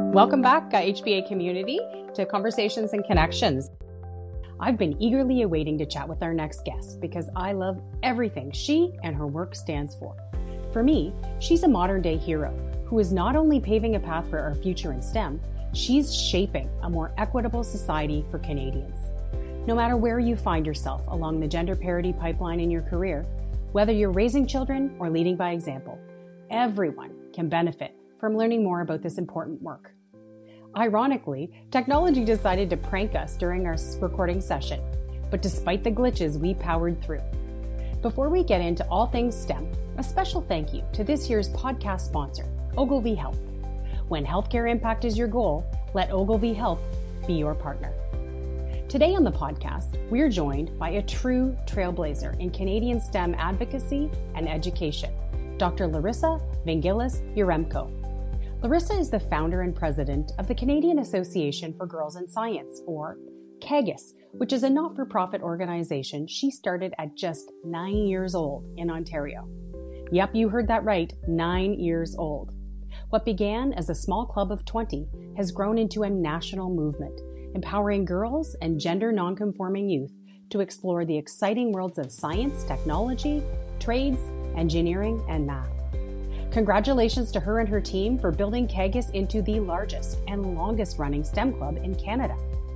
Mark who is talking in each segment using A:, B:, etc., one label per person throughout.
A: Welcome back, HBA community, to Conversations and Connections. I've been eagerly awaiting to chat with our next guest because I love everything she and her work stands for. For me, she's a modern-day hero who is not only paving a path for our future in STEM, she's shaping a more equitable society for Canadians. No matter where you find yourself along the gender parity pipeline in your career, whether you're raising children or leading by example, everyone can benefit from learning more about this important work. Ironically, technology decided to prank us during our recording session, but despite the glitches, we powered through. Before we get into all things STEM, a special thank you to this year's podcast sponsor, Ogilvy Health. When healthcare impact is your goal, let Ogilvy Health be your partner. Today on the podcast, we're joined by a true trailblazer in Canadian STEM advocacy and education, Dr. Larissa Vangelis-Yaremko. Larissa is the founder and president of the Canadian Association for Girls in Science, or CAGIS, which is a not-for-profit organization she started at just 9 years old in Ontario. Yep, you heard that right, 9 years old. What began as a small club of 20 has grown into a national movement, empowering girls and gender non-conforming youth to explore the exciting worlds of science, technology, trades, engineering, and math. Congratulations to her and her team for building CAGIS into the largest and longest-running STEM club in Canada.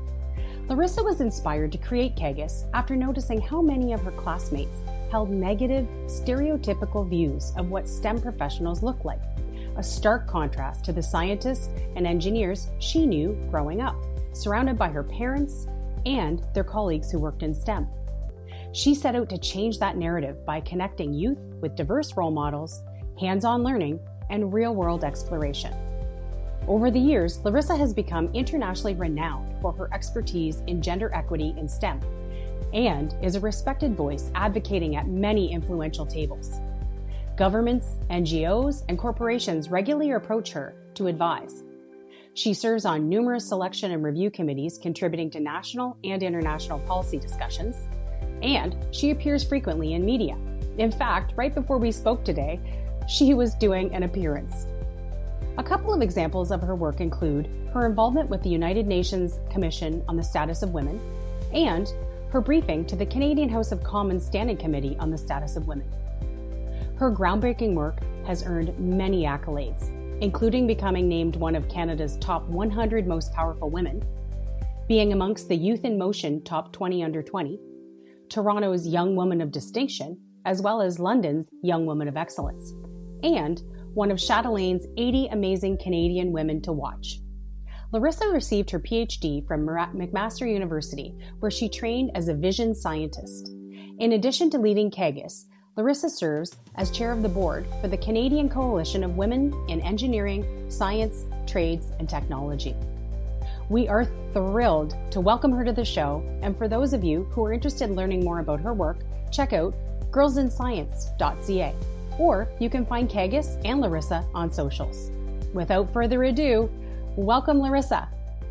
A: Larissa was inspired to create CAGIS after noticing how many of her classmates held negative, stereotypical views of what STEM professionals look like, a stark contrast to the scientists and engineers she knew growing up, surrounded by her parents and their colleagues who worked in STEM. She set out to change that narrative by connecting youth with diverse role models, hands-on learning, and real-world exploration. Over the years, Larissa has become internationally renowned for her expertise in gender equity in STEM and is a respected voice advocating at many influential tables. Governments, NGOs, and corporations regularly approach her to advise. She serves on numerous selection and review committees contributing to national and international policy discussions, and she appears frequently in media. In fact, right before we spoke today, she was doing an appearance. A couple of examples of her work include her involvement with the United Nations Commission on the Status of Women and her briefing to the Canadian House of Commons Standing Committee on the Status of Women. Her groundbreaking work has earned many accolades, including becoming named one of Canada's top 100 most powerful women, being amongst the Youth in Motion top 20 under 20, Toronto's Young Woman of Distinction, as well as London's Young Woman of Excellence, and one of Chatelain's 80 Amazing Canadian Women to Watch. Larissa received her PhD from McMaster University, where she trained as a vision scientist. In addition to leading CAGIS, Larissa serves as chair of the board for the Canadian Coalition of Women in Engineering, Science, Trades, and Technology. We are thrilled to welcome her to the show, and for those of you who are interested in learning more about her work, check out girlsinscience.ca. Or you can find CAGIS and Larissa on socials. Without further ado, welcome Larissa.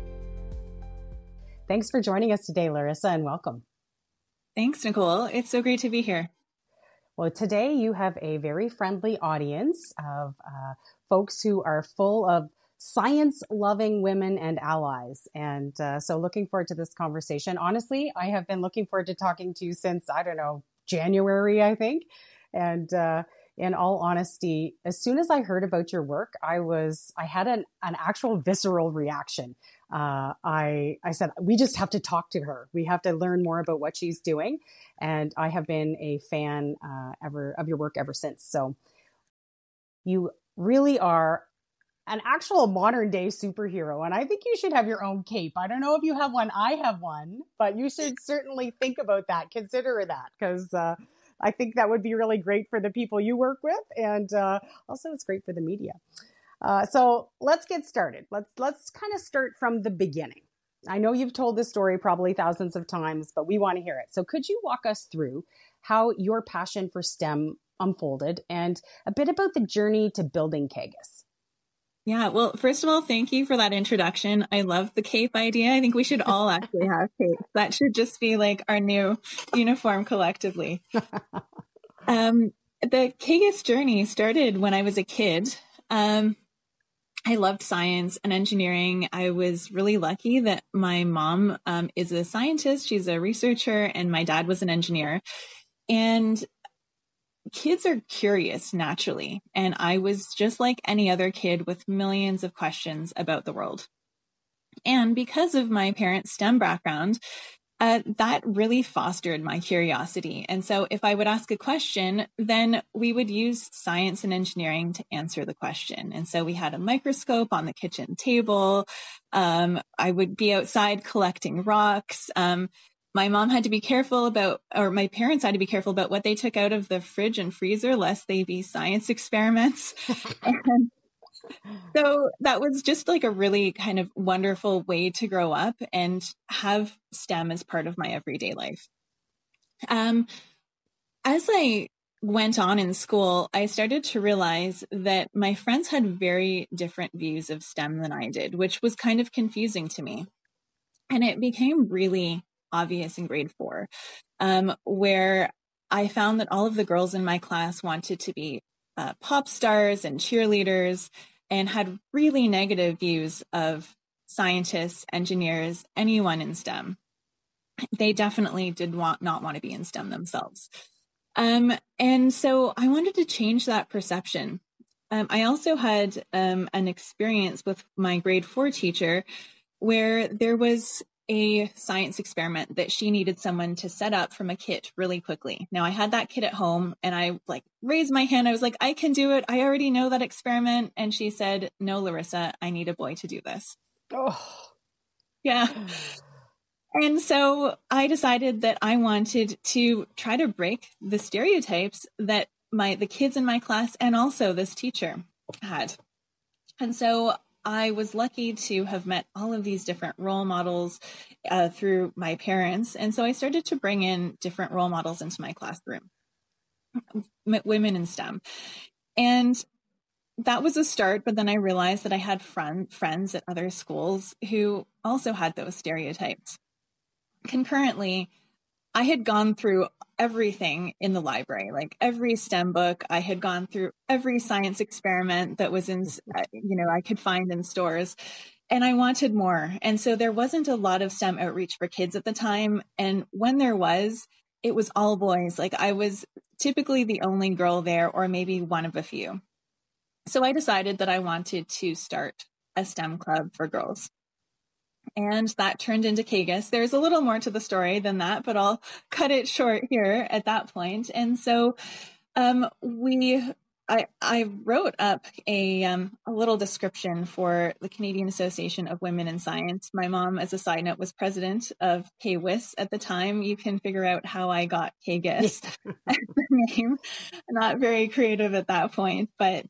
A: Thanks for joining us today, Larissa, and welcome.
B: Thanks, Nicole. It's so great to be here.
A: Well, today you have a very friendly audience of folks who are full of science-loving women and allies. And so looking forward to this conversation. Honestly, I have been looking forward to talking to you since, January, I think. And in all honesty, as soon as I heard about your work, I had an actual visceral reaction. I said, we just have to talk to her. We have to learn more about what she's doing. And I have been a fan of your work ever since. So you really are an actual modern day superhero. And I think you should have your own cape. I don't know if you have one. I have one, but you should certainly think about that. Consider that, because I think that would be really great for the people you work with. And also it's great for the media. So let's get started. Let's kind of start from the beginning. I know you've told this story probably thousands of times, but we want to hear it. So could you walk us through how your passion for STEM unfolded and a bit about the journey to building CAGIS?
B: Yeah, well, first of all, thank you for that introduction. I love the cape idea. I think we should all actually have capes. That should just be like our new uniform collectively. The CAGIS journey started when I was a kid. I loved science and engineering. I was really lucky that my mom is a scientist. She's a researcher, and my dad was an engineer. And kids are curious naturally. And I was just like any other kid with millions of questions about the world. And because of my parents' STEM background, that really fostered my curiosity. And so if I would ask a question, then we would use science and engineering to answer the question. And so we had a microscope on the kitchen table. I would be outside collecting rocks. My mom had to be careful about, or my parents had to be careful about what they took out of the fridge and freezer, lest they be science experiments. And so that was just like a really kind of wonderful way to grow up and have STEM as part of my everyday life. As I went on in school, I started to realize that my friends had very different views of STEM than I did, which was kind of confusing to me. And it became really obvious in grade 4, where I found that all of the girls in my class wanted to be pop stars and cheerleaders, and had really negative views of scientists, engineers, anyone in STEM. They definitely did not want to be in STEM themselves. And so I wanted to change that perception. I also had an experience with my grade 4 teacher where there was a science experiment that she needed someone to set up from a kit really quickly. Now I had that kit at home and I like raised my hand. I was like, I can do it. I already know that experiment. And she said, no, Larissa, I need a boy to do this.
A: Oh,
B: yeah. And so I decided that I wanted to try to break the stereotypes that the kids in my class and also this teacher had. And so I was lucky to have met all of these different role models through my parents. And so I started to bring in different role models into my classroom, women in STEM. And that was a start. But then I realized that I had friends at other schools who also had those stereotypes. Concurrently, I had gone through everything in the library, like every STEM book. I had gone through every science experiment that was in, I could find in stores, and I wanted more. And so there wasn't a lot of STEM outreach for kids at the time. And when there was, it was all boys. Like I was typically the only girl there, or maybe one of a few. So I decided that I wanted to start a STEM club for girls. And that turned into KGIS. There's a little more to the story than that, but I'll cut it short here at that point. And so I wrote up a little description for the Canadian Association of Women in Science. My mom, as a side note, was president of KWIS at the time. You can figure out how I got KGIS as the name. Not very creative at that point, but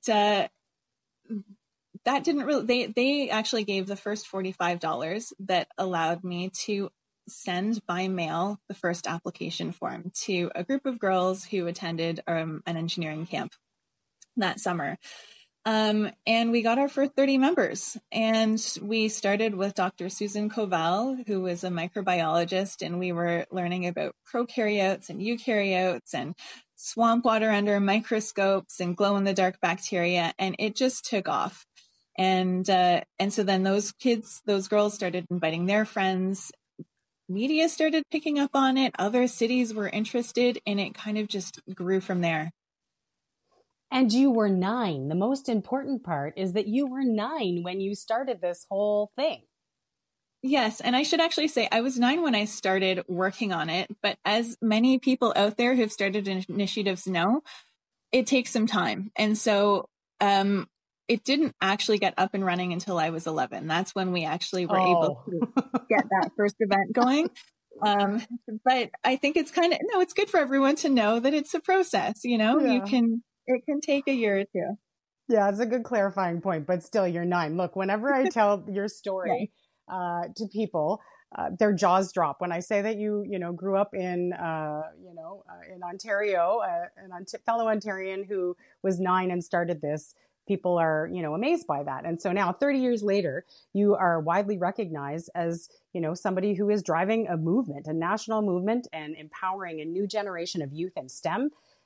B: that didn't really, they actually gave the first $45 that allowed me to send by mail the first application form to a group of girls who attended an engineering camp that summer. And we got our first 30 members, and we started with Dr. Susan Covell, who was a microbiologist, and we were learning about prokaryotes and eukaryotes and swamp water under microscopes and glow in the dark bacteria. And it just took off. And so then those girls started inviting their friends. Media started picking up on it. Other cities were interested, and it kind of just grew from there.
A: And you were 9. The most important part is that you were 9 when you started this whole thing.
B: Yes. And I should actually say I was 9 when I started working on it. But as many people out there who've started initiatives know, it takes some time. And so it didn't actually get up and running until I was 11. That's when we actually were able to get that first event going. But I think it's it's good for everyone to know that it's a process, Yeah. It can take a year or 2.
A: Yeah, it's a good clarifying point, but still you're 9. Look, whenever I tell your story to people, their jaws drop when I say that you grew up in Ontario, fellow Ontarian who was 9 and started this. People are, amazed by that. And so now 30 years later, you are widely recognized as, somebody who is driving a movement, a national movement, and empowering a new generation of youth in STEM.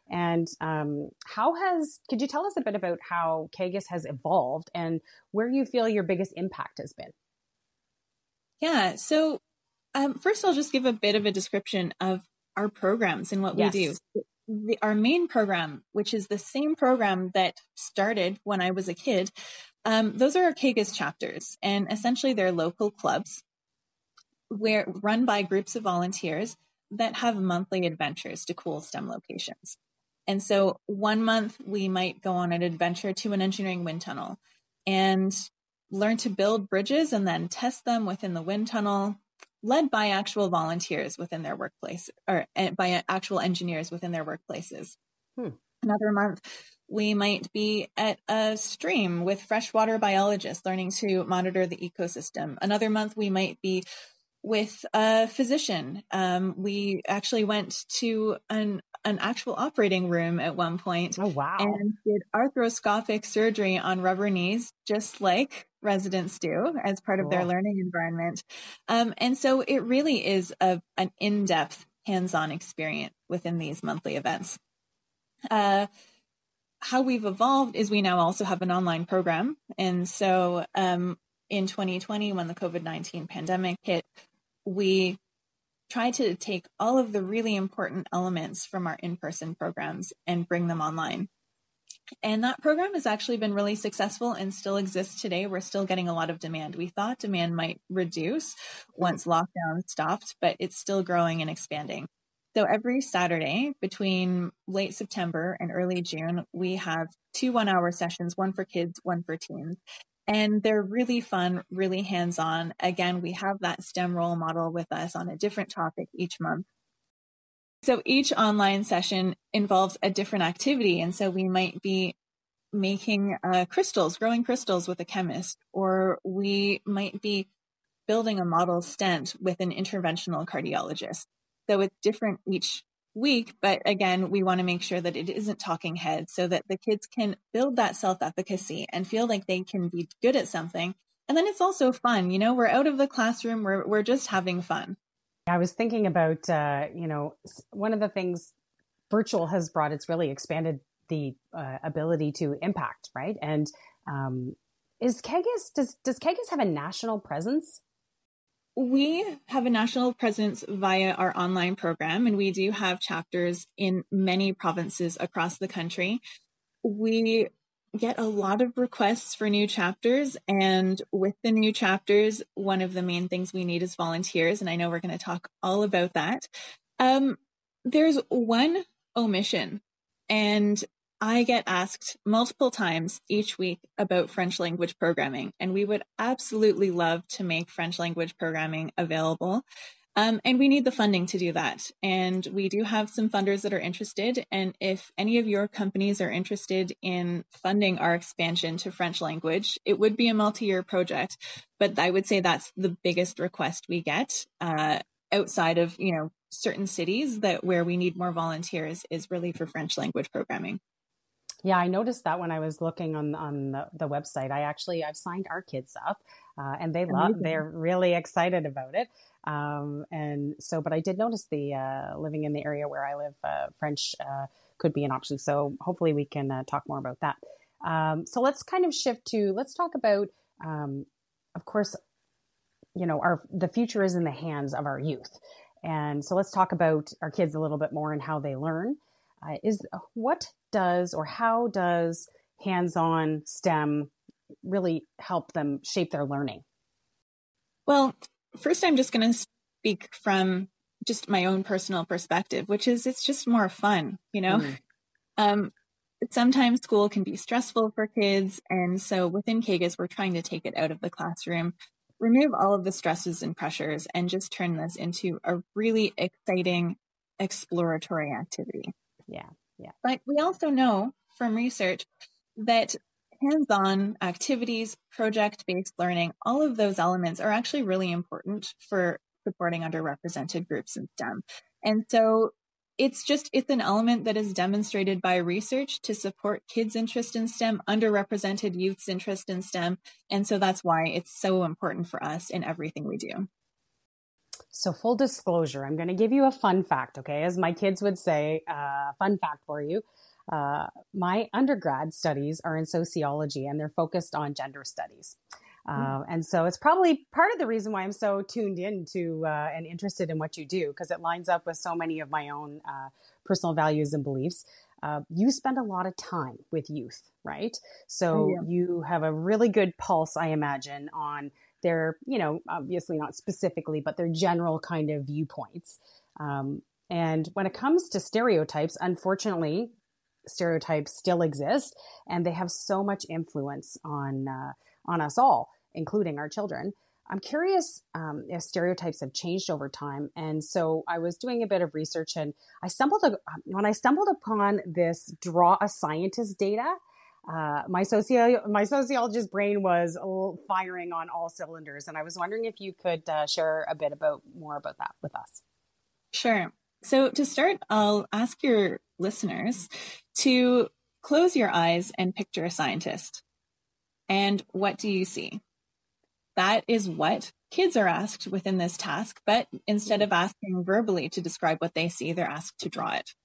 A: And could you tell us a bit about how KGIS has evolved and where you feel your biggest impact has been?
B: Yeah. So first, I'll just give a bit of a description of our programs and what we do. Our main program, which is the same program that started when I was a kid, those are our KGIS chapters, and essentially they're local clubs run by groups of volunteers that have monthly adventures to cool STEM locations. And so one month we might go on an adventure to an engineering wind tunnel and learn to build bridges and then test them within the wind tunnel, led by actual volunteers within their workplace, or by actual engineers within their workplaces. Another month, we might be at a stream with freshwater biologists learning to monitor the ecosystem. Another month, we might be with a physician. We actually went to an actual operating room at one point.
A: Oh, wow.
B: And did arthroscopic surgery on rubber knees, just like residents do as part of their learning environment. And so it really is an in-depth hands-on experience within these monthly events. How we've evolved is we now also have an online program. And so in 2020, when the COVID-19 pandemic hit, we tried to take all of the really important elements from our in-person programs and bring them online. And that program has actually been really successful and still exists today. We're still getting a lot of demand. We thought demand might reduce once lockdown stopped, but it's still growing and expanding. So every Saturday between late September and early June, we have 2 one-hour sessions, one for kids, one for teens. And they're really fun, really hands-on. Again, we have that STEM role model with us on a different topic each month. So each online session involves a different activity. And so we might be making crystals, growing crystals with a chemist, or we might be building a model stent with an interventional cardiologist. So it's different each week, but again, we want to make sure that it isn't talking heads so that the kids can build that self-efficacy and feel like they can be good at something. And then it's also fun. You know, we're out of the classroom. We're just having fun.
A: I was thinking about, one of the things virtual has brought, it's really expanded the ability to impact, right? And does KGIS have a national presence?
B: We have a national presence via our online program, and we do have chapters in many provinces across the country. We get a lot of requests for new chapters, and with the new chapters, one of the main things we need is volunteers, and I know we're going to talk all about that. There's one omission, and I get asked multiple times each week about French language programming, and we would absolutely love to make French language programming available. And we need the funding to do that. And we do have some funders that are interested. And if any of your companies are interested in funding our expansion to French language, it would be a multi-year project. But I would say that's the biggest request we get outside of, certain cities where we need more volunteers is really for French language programming.
A: Yeah, I noticed that when I was looking on the website. I've signed our kids up, and they're really excited about it. But I did notice living in the area where I live, French could be an option. So hopefully we can talk more about that. So let's kind of let's talk about, of course, the future is in the hands of our youth. And so let's talk about our kids a little bit more and how they learn. How does hands-on STEM really help them shape their learning? Well,
B: first, I'm just going to speak from just my own personal perspective, which is it's just more fun, Sometimes school can be stressful for kids. And so within KGIS, we're trying to take it out of the classroom, remove all of the stresses and pressures, and just turn this into a really exciting exploratory activity.
A: Yeah.
B: But we also know from research that hands-on activities, project-based learning, all of those elements are actually really important for supporting underrepresented groups in STEM. And so it's an element that is demonstrated by research to support kids' interest in STEM, underrepresented youth's interest in STEM. And so that's why it's so important for us in everything we do.
A: So full disclosure, I'm going to give you a fun fact, okay? As my kids would say, fun fact for you. My undergrad studies are in sociology and they're focused on gender studies. And so it's probably part of the reason why I'm so tuned in to and interested in what you do, because it lines up with so many of my own personal values and beliefs. You spend a lot of time with youth, right? So you have a really good pulse, I imagine, on their, obviously not specifically, but their general kind of viewpoints. And when it comes to stereotypes, unfortunately, stereotypes still exist and they have so much influence on us all, including our children. I'm curious if stereotypes have changed over time. And so I was doing a bit of research and when I stumbled upon this Draw a Scientist data, my sociologist brain was firing on all cylinders. And I was wondering if you could share a bit more about that with us.
B: Sure. So to start, I'll ask your listeners to close your eyes and picture a scientist. And what do you see? That is what kids are asked within this task, but instead of asking verbally to describe what they see, they're asked to draw it.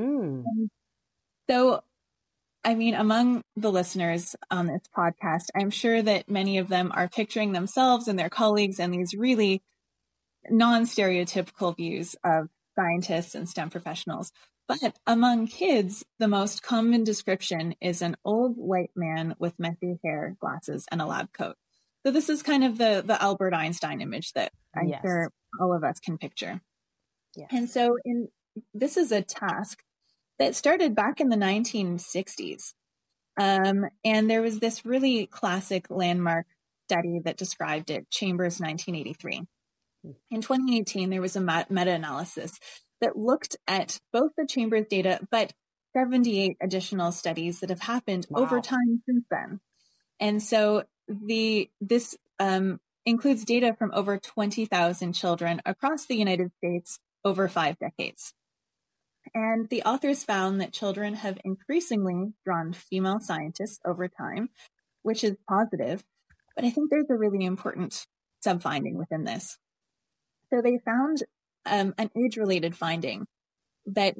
B: So, among the listeners on this podcast, I'm sure that many of them are picturing themselves and their colleagues and these really non-stereotypical views of scientists and STEM professionals. But among kids, the most common description is an old white man with messy hair, glasses, and a lab coat. So this is kind of the Albert Einstein image that I'm sure all of us can picture. Yes. And so this is a task that started back in the 1960s. And there was this really classic landmark study that described it, Chambers 1983. In 2018, there was a meta-analysis that looked at both the Chambers data, but 78 additional studies that have happened over time since then. And so this includes data from over 20,000 children across the United States over 5 decades. And the authors found that children have increasingly drawn female scientists over time, which is positive. But I think there's a really important sub-finding within this. So they found an age-related finding that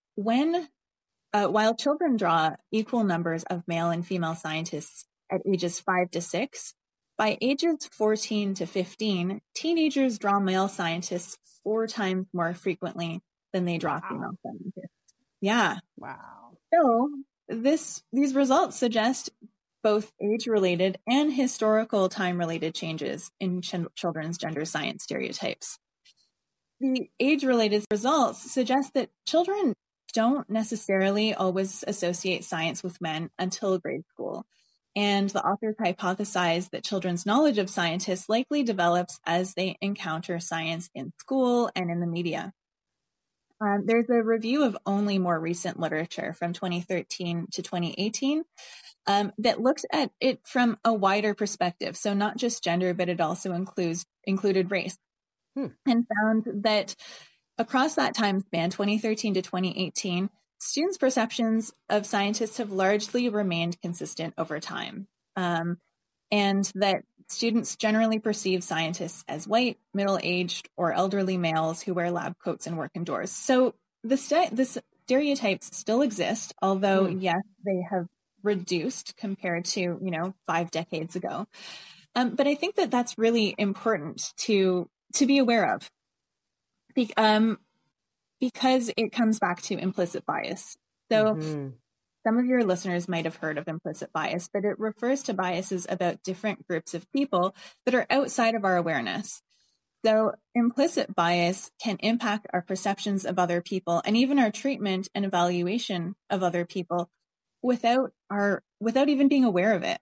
B: while children draw equal numbers of male and female scientists at ages 5 to 6, by ages 14 to 15, teenagers draw male scientists 4 times more frequently than they draw female scientists. Yeah.
A: Wow.
B: So these results suggest both age-related and historical time-related changes in children's gender science stereotypes. The age-related results suggest that children don't necessarily always associate science with men until grade school. And the authors hypothesize that children's knowledge of scientists likely develops as they encounter science in school and in the media. There's a review of only more recent literature from 2013 to 2018 that looks at it from a wider perspective. So not just gender, but it also included race. And found that across that time span, 2013 to 2018, students' perceptions of scientists have largely remained consistent over time. And that students generally perceive scientists as white, middle-aged, or elderly males who wear lab coats and work indoors. So the stereotypes still exist, although, yes, they have reduced compared to, 5 decades ago. But I think that that's really important to be aware of, because it comes back to implicit bias. So some of your listeners might have heard of implicit bias, but it refers to biases about different groups of people that are outside of our awareness. So implicit bias can impact our perceptions of other people and even our treatment and evaluation of other people without even being aware of it.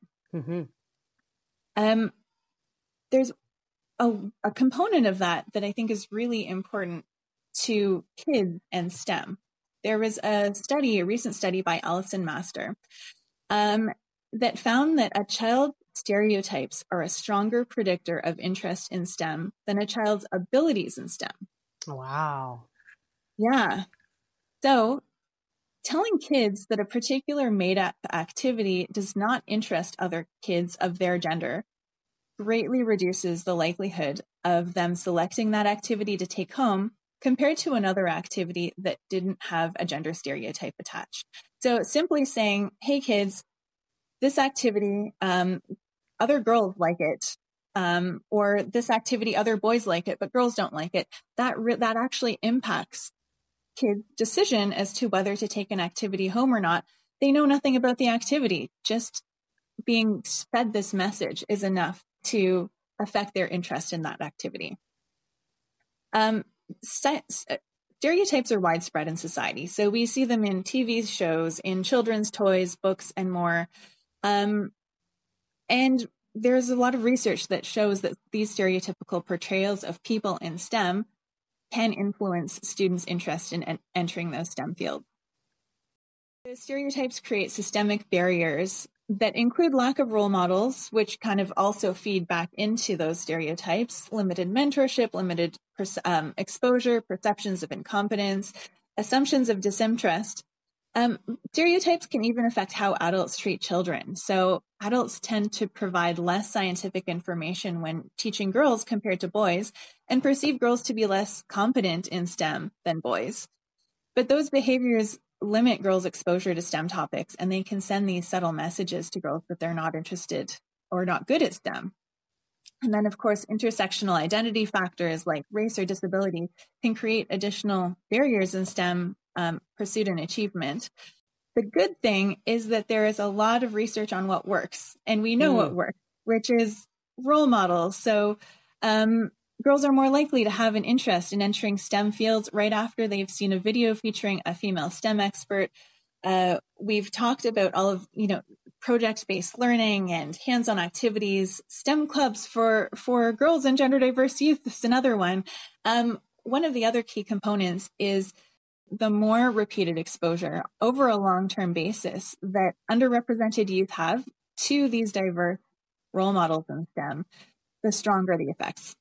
B: There's a component of that I think is really important to kids and STEM. There was a recent study by Alison Master, that found that a child's stereotypes are a stronger predictor of interest in STEM than a child's abilities in STEM.
A: Wow.
B: Yeah. So telling kids that a particular made-up activity does not interest other kids of their gender greatly reduces the likelihood of them selecting that activity to take home compared to another activity that didn't have a gender stereotype attached. So simply saying, hey kids, this activity, other girls like it, or this activity, other boys like it, but girls don't like it, that actually impacts kids' decision as to whether to take an activity home or not. They know nothing about the activity. Just being fed this message is enough to affect their interest in that activity. Stereotypes are widespread in society. So we see them in TV shows, in children's toys, books, and more. And there's a lot of research that shows that these stereotypical portrayals of people in STEM can influence students' interest in entering those STEM fields. The stereotypes create systemic barriers that include lack of role models, which kind of also feed back into those stereotypes, limited mentorship, limited exposure, perceptions of incompetence, assumptions of disinterest. Stereotypes can even affect how adults treat children. So adults tend to provide less scientific information when teaching girls compared to boys, and perceive girls to be less competent in STEM than boys. But those behaviors limit girls' exposure to STEM topics, and they can send these subtle messages to girls that they're not interested or not good at STEM. And then, of course, intersectional identity factors like race or disability can create additional barriers in STEM pursuit and achievement. The good thing is that there is a lot of research on what works, and we know what works, which is role models. So girls are more likely to have an interest in entering STEM fields right after they've seen a video featuring a female STEM expert. We've talked about all of, project-based learning and hands-on activities. STEM clubs for girls and gender diverse youth is another one. One of the other key components is the more repeated exposure over a long-term basis that underrepresented youth have to these diverse role models in STEM, the stronger the effects.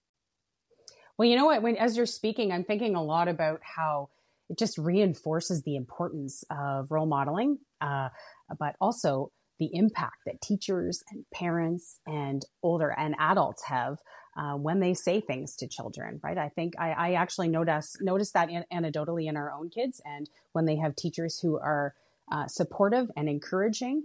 A: Well, you know what? As you're speaking, I'm thinking a lot about how it just reinforces the importance of role modeling, but also the impact that teachers and parents and older and adults have when they say things to children, right? I think I actually noticed that anecdotally in our own kids, and when they have teachers who are supportive and encouraging,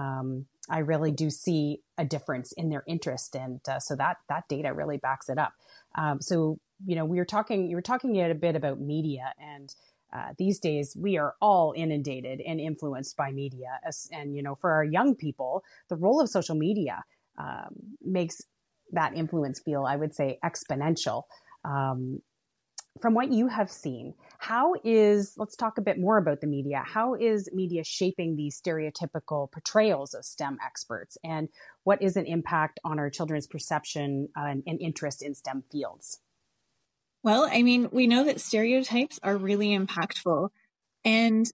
A: I really do see a difference in their interest, and so that data really backs it up. So you were talking a bit about media, and these days we are all inundated and influenced by media, and for our young people, the role of social media makes that influence feel, I would say, exponential. From what you have seen, let's talk a bit more about the media. How is media shaping these stereotypical portrayals of STEM experts, and what is an impact on our children's perception and interest in STEM fields?
B: Well, I mean, we know that stereotypes are really impactful, and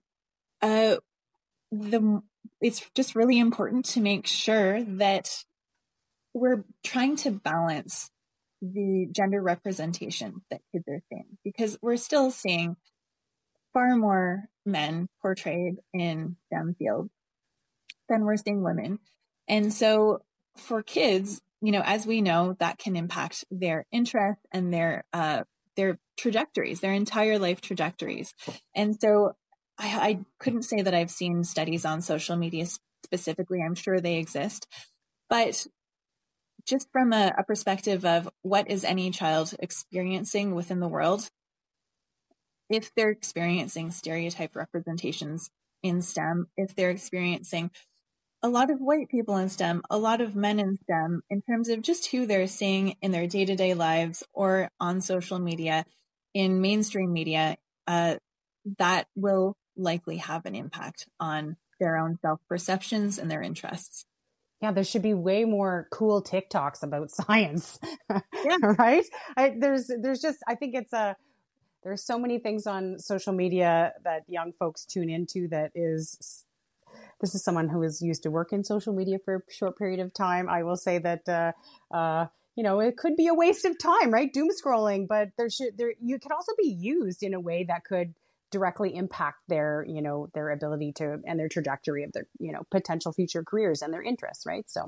B: it's just really important to make sure that we're trying to balance the gender representation that kids are seeing, because we're still seeing far more men portrayed in STEM fields than we're seeing women. And so for kids, as we know, that can impact their interest and their trajectories, their entire life trajectories. And so I couldn't say that I've seen studies on social media specifically. I'm sure they exist, but just from a perspective of what is any child experiencing within the world, if they're experiencing stereotype representations in STEM, if they're experiencing a lot of white people in STEM, a lot of men in STEM, in terms of just who they're seeing in their day-to-day lives or on social media, in mainstream media, that will likely have an impact on their own self-perceptions and their interests.
A: Yeah, there should be way more cool TikToks about science,
B: yeah.
A: Right? I think there's so many things on social media that young folks tune into this is someone who is used to work in social media for a short period of time. I will say that, it could be a waste of time, right? Doom scrolling, but you could also be used in a way that could directly impact their ability to, and their trajectory of their, potential future careers and their interests, right? So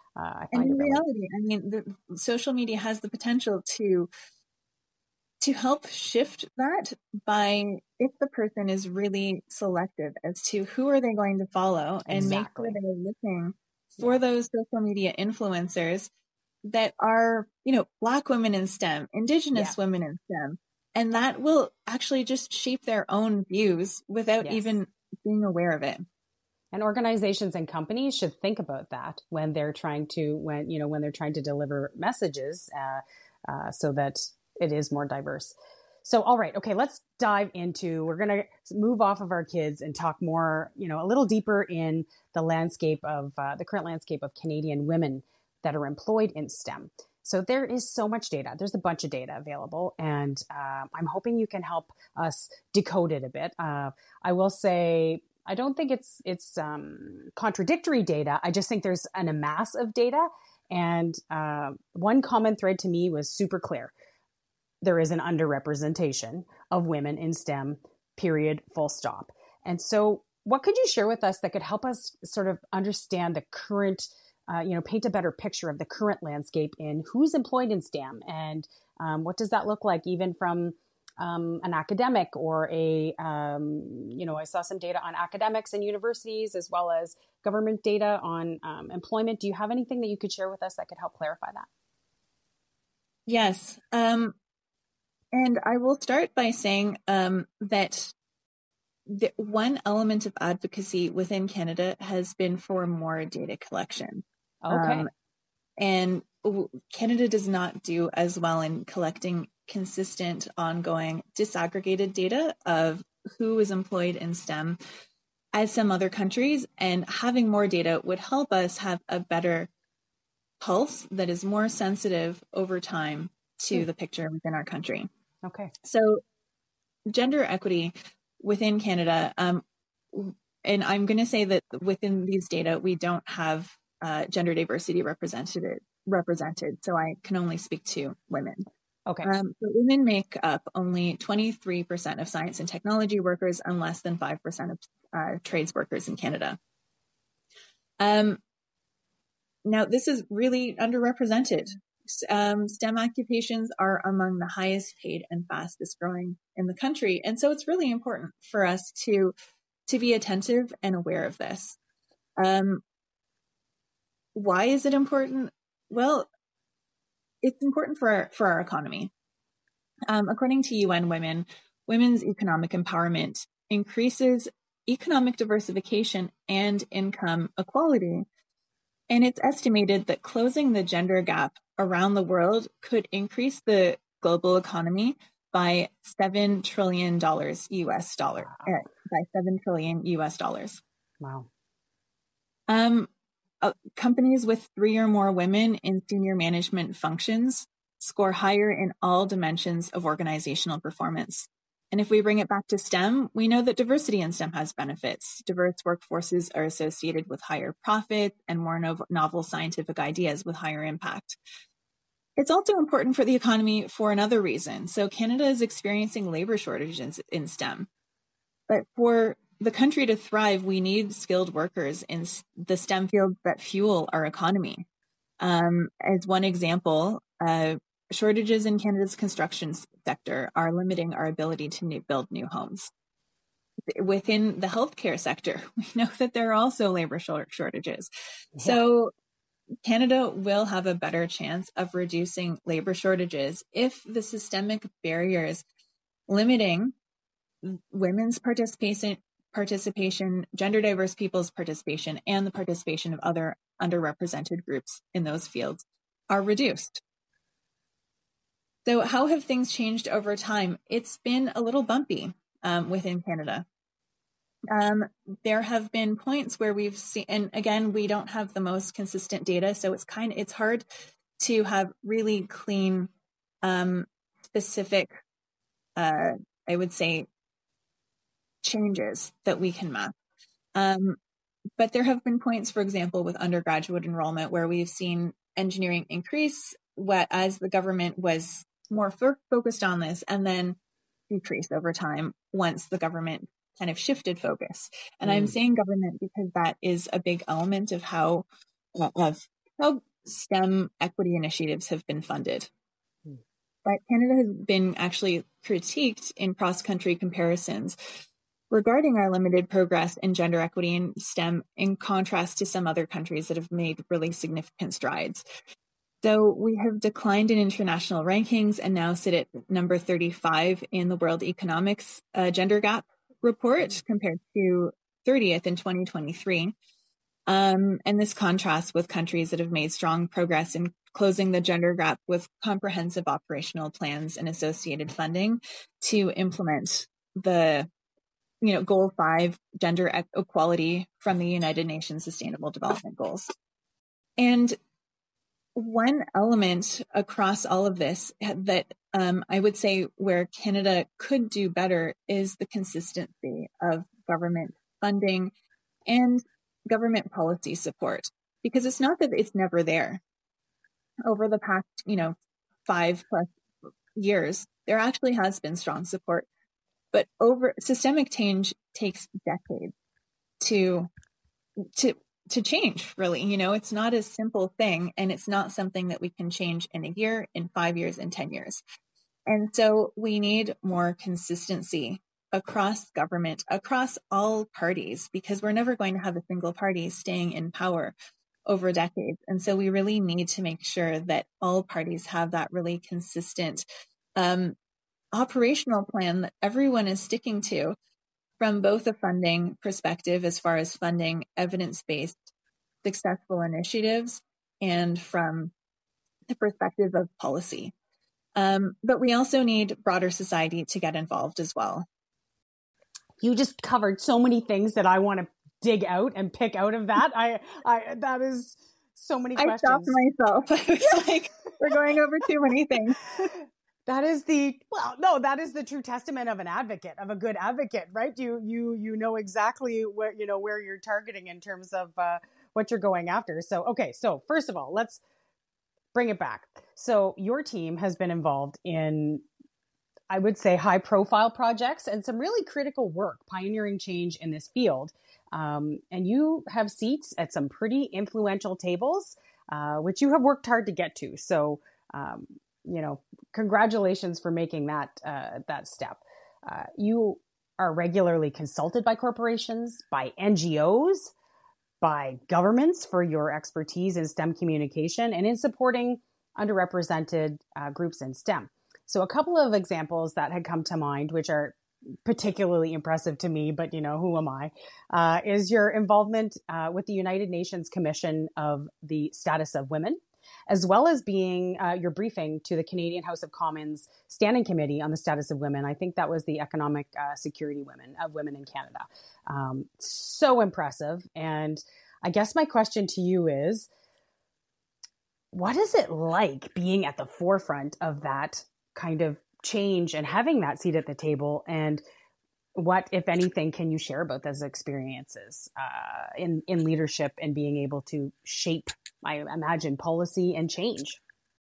A: I
B: And
A: find
B: in
A: it really.
B: reality, I mean, the social media has the potential to help shift that by, if the person is really selective as to who are they going to follow, and make sure
A: Exactly.
B: they're looking for those social media influencers that are, Black women in STEM, Indigenous women in STEM, and that will actually just shape their own views without even being aware of it.
A: And organizations and companies should think about that when they're trying to deliver messages so that it is more diverse. So, all right, okay, let's dive into, we're going to move off of our kids and talk more, a little deeper in the landscape of the current landscape of Canadian women that are employed in STEM. So there is so much data. There's a bunch of data available, and I'm hoping you can help us decode it a bit. I will say, I don't think it's contradictory data. I just think there's an amass of data. And one common thread to me was super clear. There is an underrepresentation of women in STEM, period, full stop. And so what could you share with us that could help us sort of understand the current, paint a better picture of the current landscape in who's employed in STEM, and what does that look like even from an academic or I saw some data on academics and universities as well as government data on employment. Do you have anything that you could share with us that could help clarify that?
B: Yes. And I will start by saying that the one element of advocacy within Canada has been for more data collection.
A: Okay.
B: And Canada does not do as well in collecting consistent, ongoing, disaggregated data of who is employed in STEM as some other countries. And having more data would help us have a better pulse that is more sensitive over time to the picture within our country.
A: Okay.
B: So gender equity within Canada, and I'm going to say that within these data, we don't have gender diversity represented. So I can only speak to women.
A: Okay.
B: But women make up only 23% of science and technology workers and less than 5% of trades workers in Canada. Now, this is really underrepresented. STEM occupations are among the highest paid and fastest growing in the country. And so it's really important for us to be attentive and aware of this. Why is it important? Well, it's important for our economy. According to UN Women, women's economic empowerment increases economic diversification and income equality. And it's estimated that closing the gender gap around the world could increase the global economy by $7 trillion US dollars. By $7 trillion US dollars.
A: Wow.
B: Companies with 3 or more women in senior management functions score higher in all dimensions of organizational performance. And if we bring it back to STEM, we know that diversity in STEM has benefits. Diverse workforces are associated with higher profit and more novel scientific ideas with higher impact. It's also important for the economy for another reason. So Canada is experiencing labor shortages in STEM. But for the country to thrive, we need skilled workers in the STEM fields that fuel our economy. As one example, shortages in Canada's construction sector are limiting our ability to build new homes. Within the healthcare sector, we know that there are also labor shortages. Yeah. So Canada will have a better chance of reducing labor shortages if the systemic barriers limiting women's participation, gender diverse people's participation, and the participation of other underrepresented groups in those fields are reduced. So how have things changed over time? It's been a little bumpy within Canada. There have been points where we've seen, and again, we don't have the most consistent data, so it's hard to have really clean, specific, I would say, changes that we can map. But there have been points, for example, with undergraduate enrollment where we've seen engineering increase as the government was more focused on this, and then decrease over time once the government kind of shifted focus. And I'm saying government because that is a big element of how STEM equity initiatives have been funded. But Canada has been actually critiqued in cross-country comparisons regarding our limited progress in gender equity in STEM in contrast to some other countries that have made really significant strides. So we have declined in international rankings and now sit at number 35 in the World Economics Gender Gap report compared to 30th in 2023. And this contrasts with countries that have made strong progress in closing the gender gap with comprehensive operational plans and associated funding to implement the Goal 5, gender equality from the United Nations Sustainable Development Goals. And one element across all of this that I would say where Canada could do better is the consistency of government funding and government policy support, because it's not that it's never there. Over the past, 5+ years, there actually has been strong support, but systemic change takes decades to change, really. It's not a simple thing, and it's not something that we can change in a year, in 5 years, in 10 years. And so we need more consistency across government, across all parties, because we're never going to have a single party staying in power over decades. And so we really need to make sure that all parties have that really consistent operational plan that everyone is sticking to, from both a funding perspective, as far as funding evidence-based successful initiatives, and from the perspective of policy. But we also need broader society to get involved as well.
A: You just covered so many things that I want to dig out and pick out of that. That is so many questions.
B: I stopped myself. I was like, we're going over too many things.
A: That is the true testament of an advocate, of a good advocate, right? You know exactly where you're targeting in terms of what you're going after. So, okay. So first of all, let's bring it back. So your team has been involved in, I would say, high profile projects and some really critical work, pioneering change in this field. And you have seats at some pretty influential tables, which you have worked hard to get to. So, congratulations for making that step. You are regularly consulted by corporations, by NGOs, by governments for your expertise in STEM communication and in supporting underrepresented groups in STEM. So a couple of examples that had come to mind, which are particularly impressive to me, but who am I, is your involvement with the United Nations Commission of the Status of Women, as well as being your briefing to the Canadian House of Commons Standing Committee on the Status of Women. I think that was the Economic Security of Women in Canada. So impressive. And I guess my question to you is, what is it like being at the forefront of that kind of change and having that seat at the table? And what, if anything, can you share about those experiences in leadership and being able to shape, I imagine, policy and change?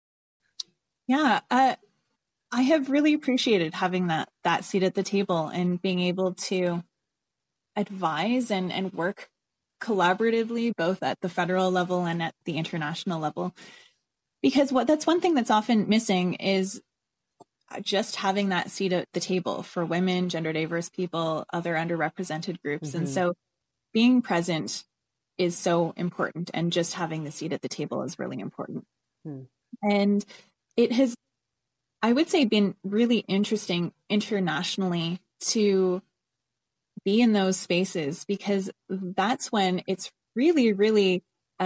B: Yeah, I have really appreciated having that seat at the table and being able to advise and work collaboratively, both at the federal level and at the international level. Because that's one thing that's often missing is just having that seat at the table for women, gender diverse people, other underrepresented groups. Mm-hmm. And so being present is so important, and just having the seat at the table is really important. And it has, I would say, been really interesting internationally to be in those spaces, because that's when it's really, really,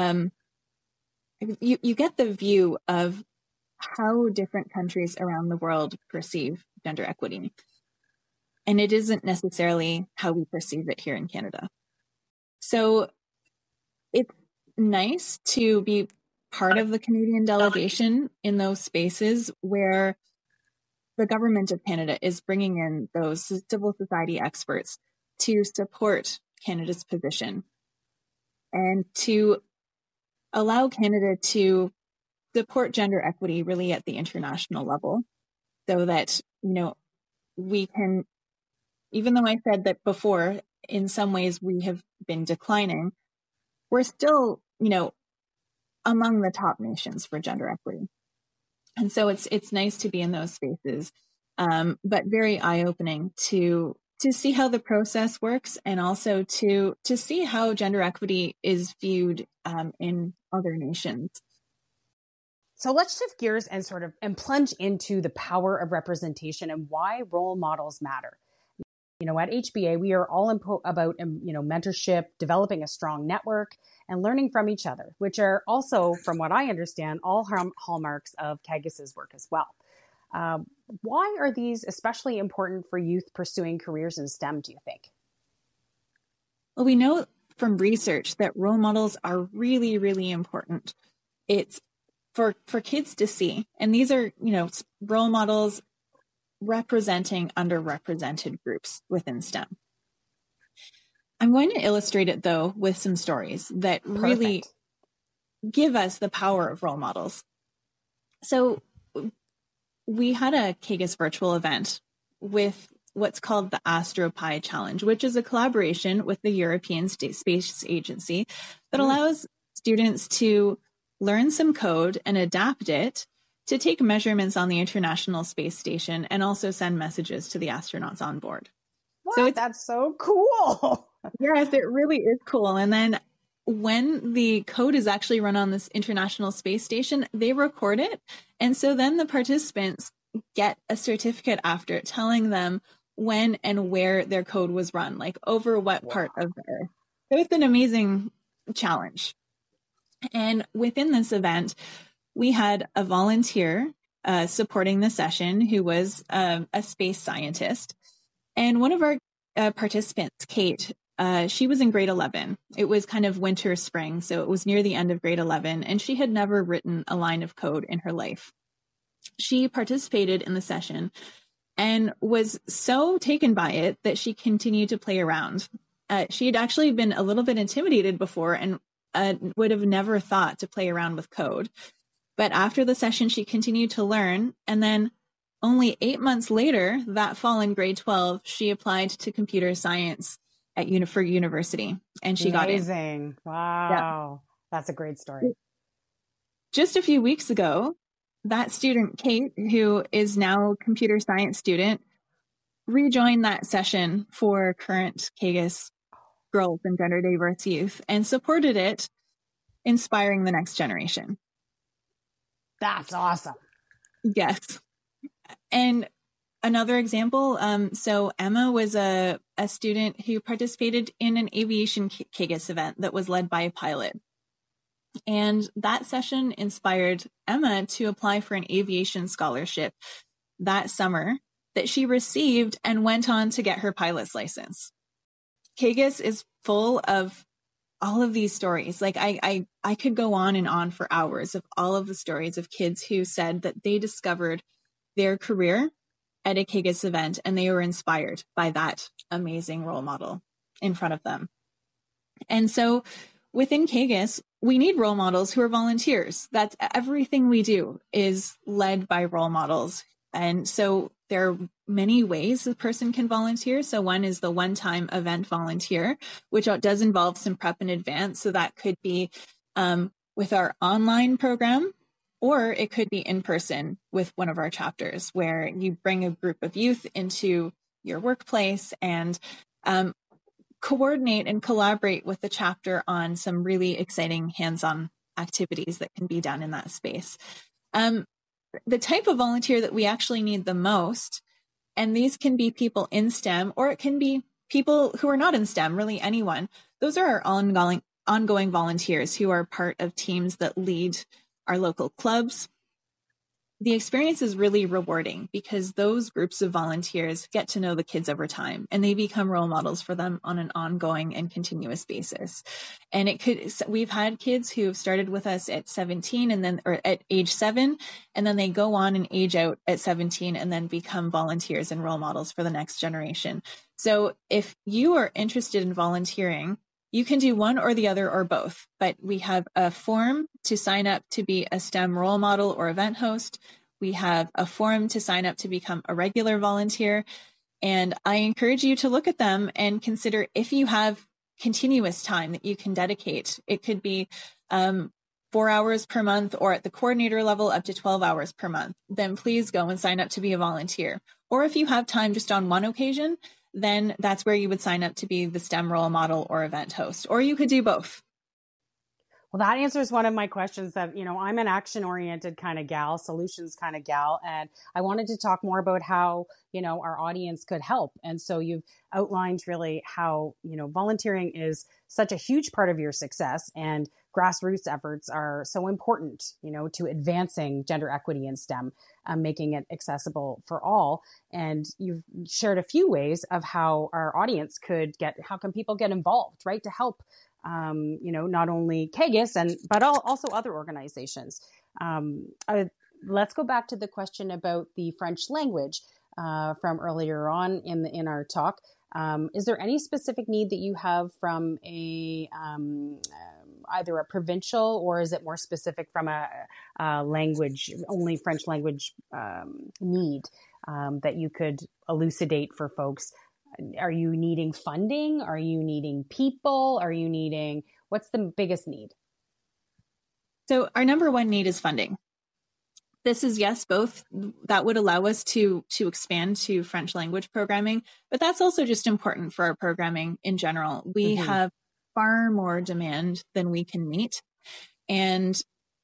B: you get the view of how different countries around the world perceive gender equity. And it isn't necessarily how we perceive it here in Canada. So it's nice to be part of the Canadian delegation in those spaces where the government of Canada is bringing in those civil society experts to support Canada's position and to allow Canada to support gender equity really at the international level, so that, we can, even though I said that before, in some ways we have been declining, we're still, among the top nations for gender equity. And so it's nice to be in those spaces, but very eye-opening to see how the process works, and also to see how gender equity is viewed in other nations.
A: So let's shift gears and plunge into the power of representation and why role models matter. At HBA, we are all about mentorship, developing a strong network, and learning from each other, which are also, from what I understand, all hallmarks of Kagis's work as well. Why are these especially important for youth pursuing careers in STEM, do you think?
B: Well, we know from research that role models are really, really important. It's for kids to see. And these are, role models representing underrepresented groups within STEM. I'm going to illustrate it, though, with some stories that really give us the power of role models. So we had a Kagis virtual event with what's called the AstroPi Challenge, which is a collaboration with the European Space Agency that allows students to learn some code and adapt it to take measurements on the International Space Station and also send messages to the astronauts on board.
A: What? So that's so cool.
B: Yes, it really is cool. And then when the code is actually run on this International Space Station, they record it. And so then the participants get a certificate after it telling them when and where their code was run, like over what part of the Earth. So it's an amazing challenge. And within this event, we had a volunteer supporting the session who was a space scientist. And one of our participants, Kate, she was in grade 11. It was kind of winter, spring, so it was near the end of grade 11, and she had never written a line of code in her life. She participated in the session and was so taken by it that she continued to play around. She had actually been a little bit intimidated before and would have never thought to play around with code. But after the session, she continued to learn. And then only 8 months later, that fall in grade 12, she applied to computer science at university, and she got in.
A: Amazing. Wow. Yeah. That's a great story.
B: Just a few weeks ago, that student, Kate, who is now a computer science student, rejoined that session for current Kagis Girls and Gender Diverse Youth and supported it, inspiring the next generation.
A: That's awesome.
B: Yes. And another example, so Emma was a student who participated in an aviation Kagis event that was led by a pilot. And that session inspired Emma to apply for an aviation scholarship that summer that she received and went on to get her pilot's license. Kagis is full of all of these stories. Like I could go on and on for hours of all of the stories of kids who said that they discovered their career at a Kagis event and they were inspired by that amazing role model in front of them. And so within Kagis, we need role models who are volunteers. That's everything we do is led by role models. And so there are many ways a person can volunteer. So one is the one-time event volunteer, which does involve some prep in advance. So that could be with our online program, or it could be in person with one of our chapters where you bring a group of youth into your workplace and coordinate and collaborate with the chapter on some really exciting hands-on activities that can be done in that space. The type of volunteer that we actually need the most, and these can be people in STEM, or it can be people who are not in STEM, really anyone. Those are our ongoing volunteers who are part of teams that lead our local clubs. The experience is really rewarding because those groups of volunteers get to know the kids over time and they become role models for them on an ongoing and continuous basis. And we've had kids who have started with us at 17 or at age 7, and then they go on and age out at 17 and then become volunteers and role models for the next generation. So if you are interested in volunteering, you can do one or the other or both, but we have a form to sign up to be a STEM role model or event host. We have a form to sign up to become a regular volunteer. And I encourage you to look at them and consider if you have continuous time that you can dedicate. It could be 4 hours per month, or at the coordinator level up to 12 hours per month, then please go and sign up to be a volunteer. Or if you have time just on one occasion, then that's where you would sign up to be the STEM role model or event host, or you could do both.
A: Well, that answers one of my questions that, I'm an action-oriented kind of gal, solutions kind of gal, and I wanted to talk more about how, our audience could help. And so you've outlined really how, volunteering is such a huge part of your success, and grassroots efforts are so important, to advancing gender equity in STEM, making it accessible for all. And you've shared a few ways of how our audience how can people get involved, right, to help not only KGIS but also other organizations. Let's go back to the question about the French language from earlier on in our talk. Is there any specific need that you have from either a provincial, or is it more specific from a language, only French language need that you could elucidate for folks? Are you needing funding? Are you needing people? What's the biggest need?
B: So our number one need is funding. This is, yes, both. That would allow us to expand to French language programming, but that's also just important for our programming in general. We have far more demand than we can meet. And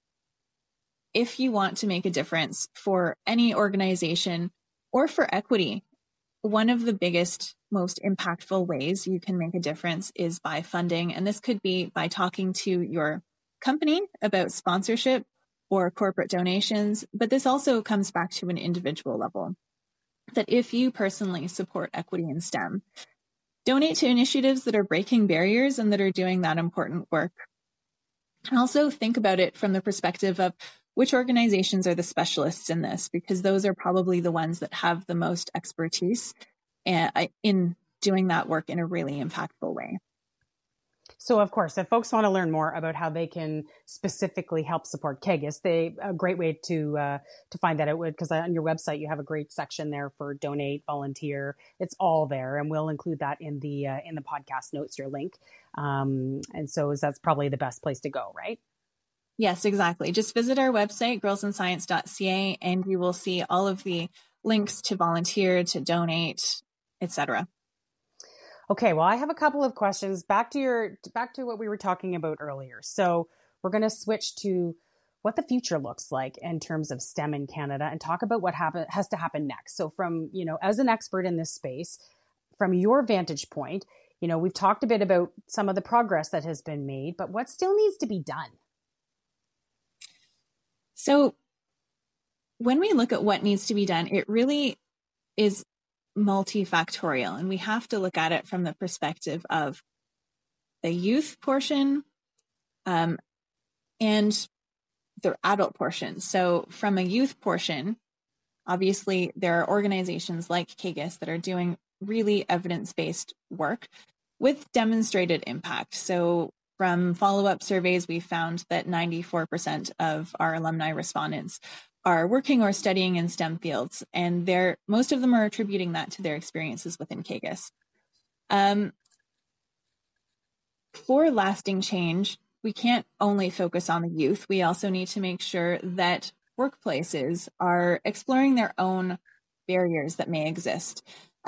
B: if you want to make a difference for any organization or for equity, one of the biggest, most impactful ways you can make a difference is by funding. And this could be by talking to your company about sponsorship or corporate donations. But this also comes back to an individual level, that if you personally support equity in STEM, donate to initiatives that are breaking barriers and that are doing that important work. And also think about it from the perspective of which organizations are the specialists in this, because those are probably the ones that have the most expertise in doing that work in a really impactful way.
A: So, of course, if folks want to learn more about how they can specifically help support KGIS, a great way to find that out, because on your website you have a great section there for donate, volunteer. It's all there, and we'll include that in the podcast notes, your link. And so that's probably the best place to go, right?
B: Yes, exactly. Just visit our website, girlsinscience.ca, and you will see all of the links to volunteer, to donate, etc.
A: Okay, well, I have a couple of questions back to what we were talking about earlier. So we're going to switch to what the future looks like in terms of STEM in Canada, and talk about what has to happen next. So from, as an expert in this space, from your vantage point, we've talked a bit about some of the progress that has been made, but what still needs to be done?
B: So when we look at what needs to be done, it really is multifactorial, and we have to look at it from the perspective of the youth portion and the adult portion. So from a youth portion, obviously there are organizations like KGIS that are doing really evidence-based work with demonstrated impact. So from follow-up surveys, we found that 94% of our alumni respondents are working or studying in STEM fields, and most of them are attributing that to their experiences within KGIS. For lasting change, we can't only focus on the youth. We also need to make sure that workplaces are exploring their own barriers that may exist,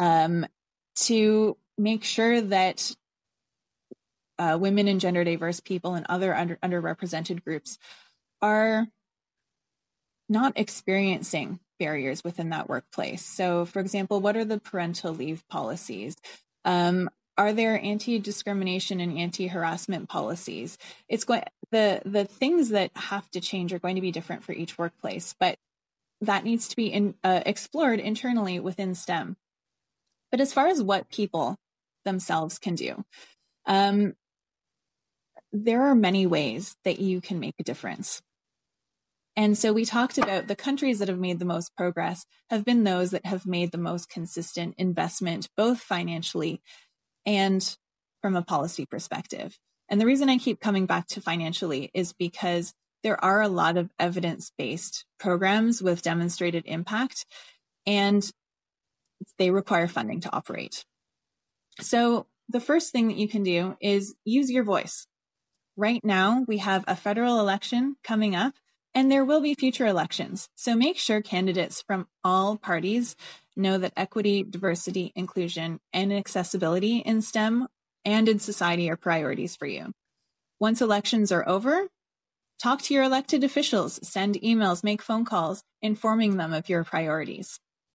B: to make sure that women and gender diverse people and other underrepresented groups are not experiencing barriers within that workplace. So, for example, what are the parental leave policies? Are there anti-discrimination and anti-harassment policies? The things that have to change are going to be different for each workplace, but that needs to be explored internally within STEM. But as far as what people themselves can do, there are many ways that you can make a difference. And so we talked about the countries that have made the most progress have been those that have made the most consistent investment, both financially and from a policy perspective. And the reason I keep coming back to financially is because there are a lot of evidence-based programs with demonstrated impact, and they require funding to operate. So the first thing that you can do is use your voice. Right now, we have a federal election coming up, and there will be future elections. So make sure candidates from all parties know that equity, diversity, inclusion, and accessibility in STEM and in society are priorities for you. Once elections are over, talk to your elected officials, send emails, make phone calls, informing them of your priorities.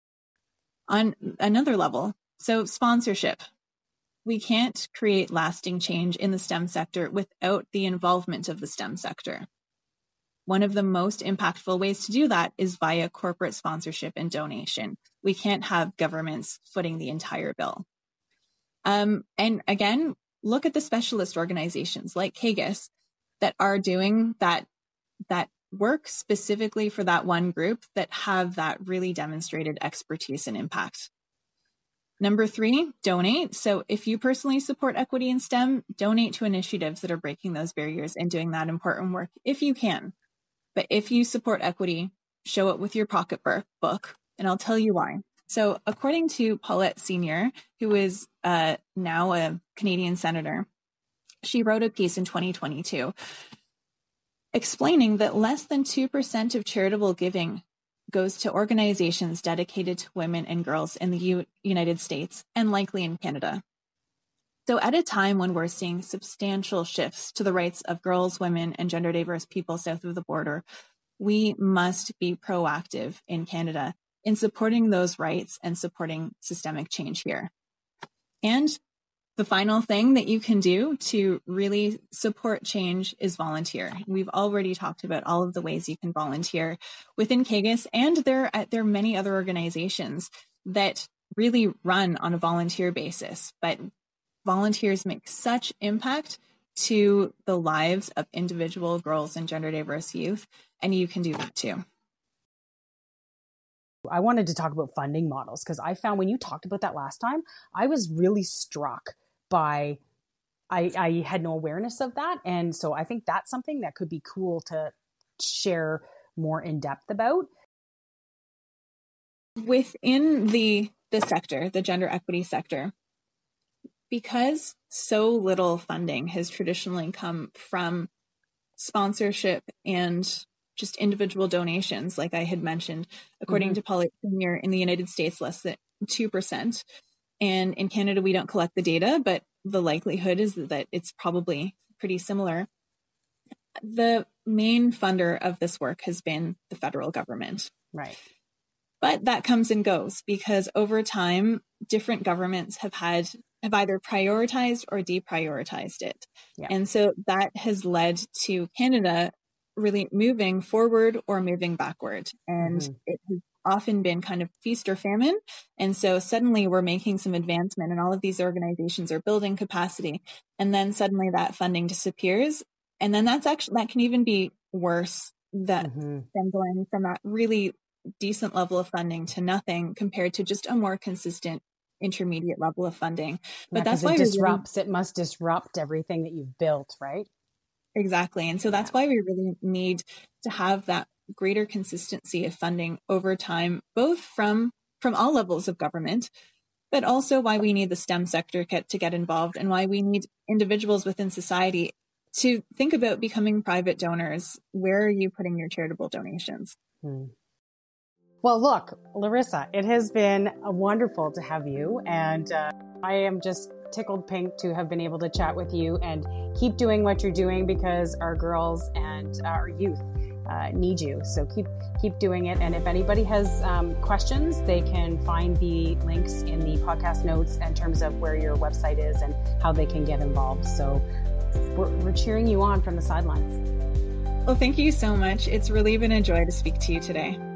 B: On another level, so sponsorship. We can't create lasting change in the STEM sector without the involvement of the STEM sector. One of the most impactful ways to do that is via corporate sponsorship and donation. We can't have governments footing the entire bill. And again, look at the specialist organizations like KGIS that are doing that work specifically for that one group that have that really demonstrated expertise and impact. Number 3, donate. So if you personally support equity in STEM, donate to initiatives that are breaking those barriers and doing that important work if you can. But if you support equity, show it with your pocketbook, and I'll tell you why. So according to Paulette Senior, who is now a Canadian senator, she wrote a piece in 2022 explaining that less than 2% of charitable giving goes to organizations dedicated to women and girls in the United States and likely in Canada. So at a time when we're seeing substantial shifts to the rights of girls, women, and gender diverse people south of the border, we must be proactive in Canada in supporting those rights and supporting systemic change here. And the final thing that you can do to really support change is volunteer. We've already talked about all of the ways you can volunteer within KGIS, and there are many other organizations that really run on a volunteer basis, but volunteers make such impact to the lives of individual girls and gender diverse youth, and you can do that too.
A: I wanted to talk about funding models because I found when you talked about that last time, I was really struck by, I had no awareness of that. And so I think that's something that could be cool to share more in depth about.
B: Within the sector, the gender equity sector, because so little funding has traditionally come from sponsorship and just individual donations, like I had mentioned, according to Paulette Senior, in the United States, less than 2%. And in Canada, we don't collect the data, but the likelihood is that it's probably pretty similar. The main funder of this work has been the federal government.
A: Right.
B: But that comes and goes because over time, different governments have either prioritized or deprioritized it. Yeah. And so that has led to Canada really moving forward or moving backward. And it has often been kind of feast or famine. And so suddenly we're making some advancement and all of these organizations are building capacity. And then suddenly that funding disappears. And then that can even be worse than going from that really decent level of funding to nothing compared to just a more consistent intermediate level of funding. But that's why
A: it must disrupt everything that you've built, right?
B: Exactly. And so that's why we really need to have that greater consistency of funding over time, both from all levels of government, but also why we need the STEM sector to get involved and why we need individuals within society to think about becoming private donors. Where are you putting your charitable donations?
A: Well, look, Larissa, it has been wonderful to have you. And I am just tickled pink to have been able to chat with you and keep doing what you're doing because our girls and our youth need you. So keep doing it. And if anybody has questions, they can find the links in the podcast notes in terms of where your website is and how they can get involved. So we're cheering you on from the sidelines.
B: Well, thank you so much. It's really been a joy to speak to you today.